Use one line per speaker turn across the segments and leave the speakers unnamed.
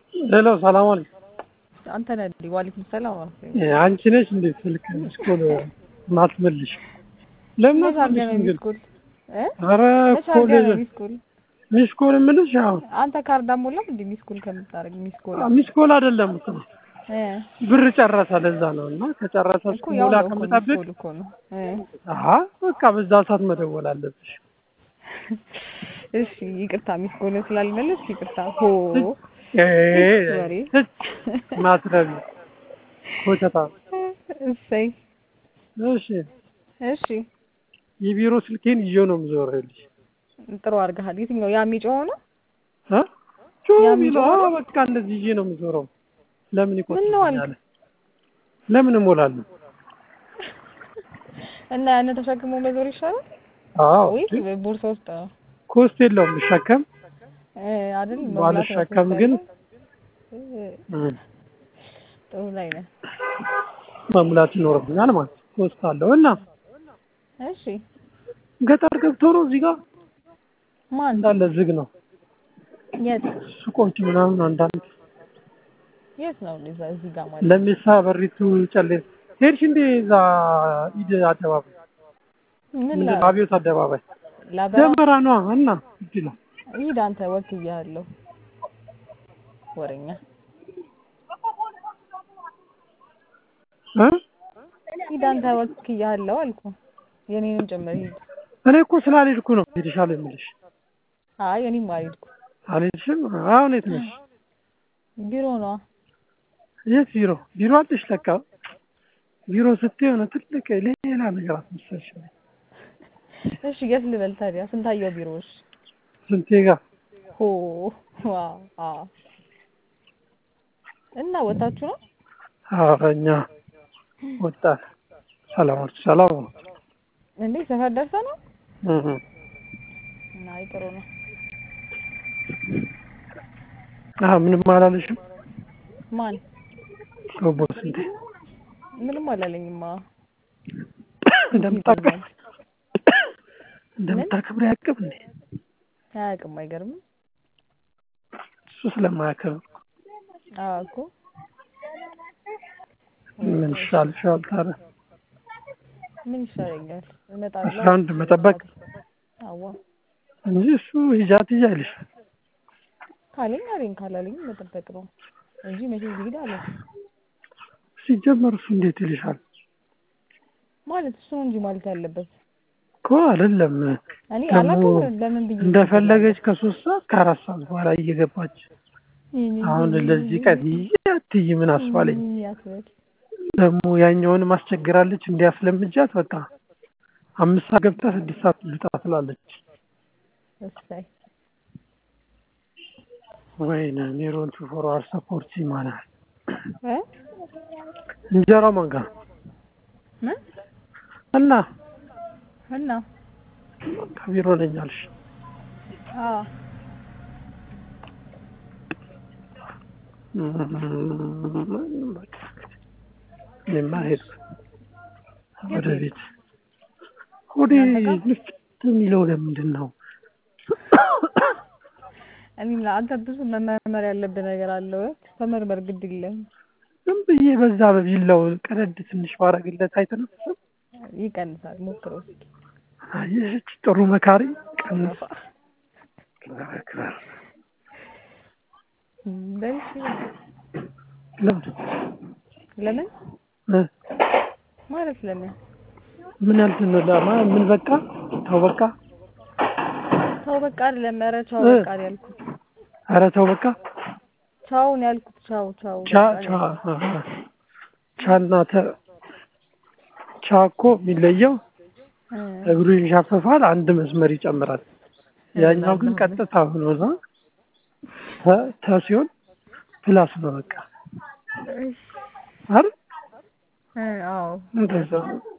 ሄሎ ሰላም አለይኩም።
አንተ ነህ? ዋሊኩም ሰላም አለይኩም።
አንቺ ነሽ እንዴ ስልክ ስኮል ማትመልሽ? ለምን አትመልሽም ግን? ኧረ ኮል ሚስኮል ምንሽ? ያው
አንተ ካርድ አሞላም እንዴ? ሚስኮል ከምታረግ
ሚስኮል አይደለም እኮ ብር ጨረሰ ለዛ ነው። እና ከጨረሰ ሙላ ከምጠብቅ አሃ በቃ በዛ ሰዓት መደወል አለብሽ።
እሺ ይቅርታ ሚስኮል ስላልመለስክ ይቅርታ። ሆ
ማትረቢ ኮተታ።
እሰይ እሺ
የቢሮ ስልኬን ይዤው ነው የምዞረልሽ።
ጥሩ አድርገሃል። የትኛው ያ የሚጮኸው ነው?
በቃ እንደዚህ ይዤ ነው የምዞረው። ለምን ይቆጥኛል? ለምን እሞላለሁ?
እና ያንን ተሸክሞ መዞር ይሻላል?
አዎ
ወይ ቦርሳ ውስጥ
ኮስት የለውም ልሸከም
አይደል?
ባልሸከም ግን
ጥሩ ላይ ነህ።
መሙላት ይኖርብኛል ማለት ኮስት አለው። እና
እሺ
ገጠር ገብቶ ነው እዚህ ጋር
ማን
እንዳለ ዝግ ነው።
የት
ሱቆች ምናምን አንዳንድ
የት ነው እዚህ ጋር ማለት
ለሚሳ በሪቱ ጨሌ ሄድሽ እንዴ? እዛ ኢድ አደባባይ ምን አብዮት አደባባይ ደመራ ነው እና እዚህ ነው።
ኢድ አንተ ወክያለሁ ወረኛ ኢድ አንተ ወክያለሁ አልኩ። የኔንም ጨምር ኢድ
እኔ እኮ ስላልሄድኩ ነው ሄድሻል የምልሽ።
አይ እኔም አልሄድኩ።
አልሄድሽም? አሁን የት ነሽ?
ቢሮ ነው።
የት ቢሮ? ቢሮ አለሽ ለካ። ቢሮ ስትይ ሆነ ትልቅ ሌላ ነገር አትመስልሽ።
እሺ የት ልበል ታዲያ? ስንታየው ቢሮሽ?
ስንቴ ጋር
ሆ ዋው እና ወጣችሁ ነው?
እኛ ወጣን። ሰላም
እንዴ ሰፈር ደርሰ ነው? እና አይቀሩ ነው።
ምንም አላለሽም?
ማን
ሮቦት እንዴ?
ምንም አላለኝማ።
እንደምታከብር ያቅም እንዴ?
አያውቅም። አይገርምም?
እሱ ስለማያከብር
እኮ
ምን ይሻልሻል ታዲያ?
ምን ይሻለኛል? እመጣለሁ።
አንድ መጠበቅ እንጂ እሱ ሂጃት ይያልሽ
ካለኝ ካላለኝ መጠበቅ ነው እንጂ መቼ ይሄድ አለ።
ሲጀመር እሱ እንዴት ይልሻል?
ማለት እሱ እንጂ ማለት ያለበት
እኮ አይደለም።
እኔ አላውቅም ለምን ብዬ
እንደፈለገች ከ3 ሰዓት ከ4 ሰዓት በኋላ እየገባች አሁን ለዚህ ቀን ይያትይ ምን አስባለኝ። ደግሞ ያኛውን ማስቸግራለች እንዲያስለምጃት በቃ 5 ሰዓት ገብታ 6 ሰዓት ልጣ ትላለች።
እሰይ
ወይኔ ኔሮን ፎርዋርድ ሰፖርት ይማናል። እንጀራ ማንጋ እና ከቢሮ ነኝ አልሽ? እኔማ ሄድኩ ወደ ቤት። ሆዴ ልፍት የሚለው ለምንድን ነው?
እኔም ለአንተ ብዙ መመርመር ያለብህ ነገር አለው። ተመርመር ግድ የለም።
ዝም ብዬ በዛ በቢላው ቀደድ ትንሽ ባረግለት አይተነፍስም?
ይቀንሳል። ሞክረው እስኪ።
አየሽ ጥሩ መካሪ ቀንሳ
ለምን ማለት ለምን
ምን ያልተነላ ምን በቃ ተው በቃ
አይደለም። ኧረ ቻው በቃ ያልኩት።
ኧረ ተው በቃ
ቻው ነው ያልኩት።
ቻናተ ቻኮ የሚለየው እግሩ ይንሻፈፋል፣ አንድ መስመር ይጨምራል። ያኛው ግን ቀጥታ ሆኖ ነው። ሲሆን ፕላስ ነው በቃ አይደል?
አዎ
እንደዛ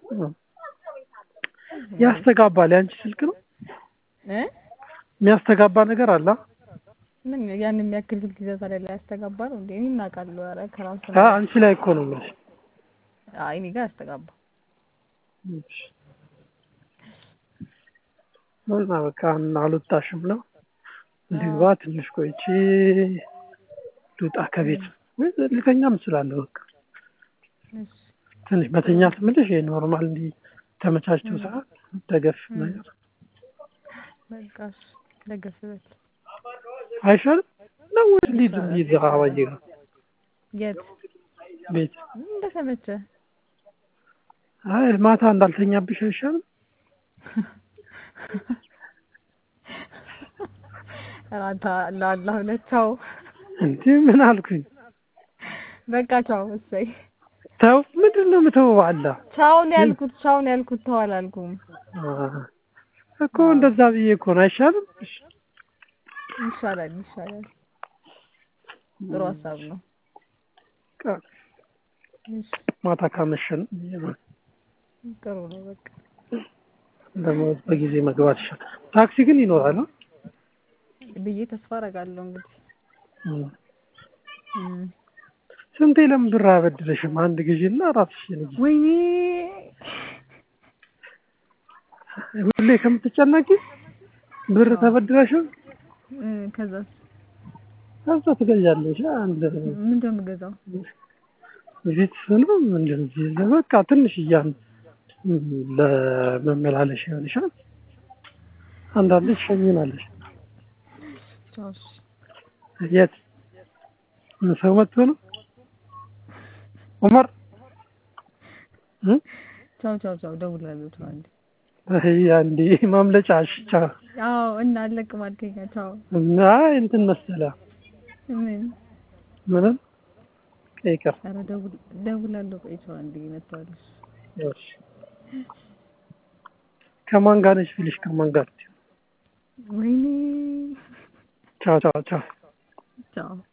ያስተጋባል። ያንቺ ስልክ ነው የሚያስተጋባ ነገር አለ።
ምን ያን የሚያክል ስልክ ይዘታል ላይ ያስተጋባ ነው እንዴ? እኔ እናውቃለሁ። ኧረ ከራስ
አንቺ ላይ እኮ ነው የምልሽ።
እኔ ጋር ያስተጋባ
እና በቃ አልወጣሽም ነው? ልግባ ትንሽ ቆይቼ ልውጣ ከቤት ወይ ልተኛም እችላለሁ። በቃ
እሺ
ትንሽ መተኛት የምልሽ ይሄ ኖርማል እንዲህ ተመቻችቶ ሰዓት ደገፍ ነገር
በቃ እሺ ደገፍ በል
አይሻልም? ነው ወይስ ልሂድ እንዲህ አባዬ ጋር
የት
ቤት
እንደተመቸ?
አይ ማታ እንዳልተኛብሽ አይሻልም?
ራታ ለአላህ ብለህ ቻው።
እንዴ ምን አልኩኝ?
በቃ ቻው። እሰይ
ተው ምንድን ነው የምተወው? አላህ
ቻው ነው ያልኩት። ቻው ነው ያልኩት። ተው አላልኩም
እኮ እንደዛ ብዬ እኮ ነው። አይሻልም?
ይሻላል ይሻላል። ጥሩ ሀሳብ ነው።
ማታ ካመሸን
ጥሩ ነው። በቃ
ደግሞ በጊዜ መግባት ይሻላል። ታክሲ ግን ይኖራል
ብዬ ተስፋ አደርጋለሁ። እንግዲህ
ስንቴ ለምን ብር አበድረሽም አንድ ጊዜና ራስሽ ነኝ።
ወይኔ
ሁሌ ከምትጨነቂ ብር ተበድረሽም
ከዛ
ትገዣለሽ። አንድ
ምን እንደምገዛው
ቤት ነው እንደዚህ በቃ ትንሽ ለመመላለሽ ይሆንሻል። አንዳንዴ ትሸኝናለሽ።
ቻውስ
የት ሰው መጥቶ ነው ዑመር?
ቻው ቻው ቻው። ደውላለሁ። ቻው አንዴ
አንዴ ማምለጫሽ ቻው።
አዎ እና አለቅም አልከኝ። ቻው
እና እንትን መሰለህ ምንም ይቅር።
ኧረ ደውላለሁ። ቆይ ቻው አንዴ መጥቷለሽ።
እሺ ከማን ጋር ነሽ ብልሽ ከማን ጋር?
ወይኔ
ቻው ቻው ቻው
ቻው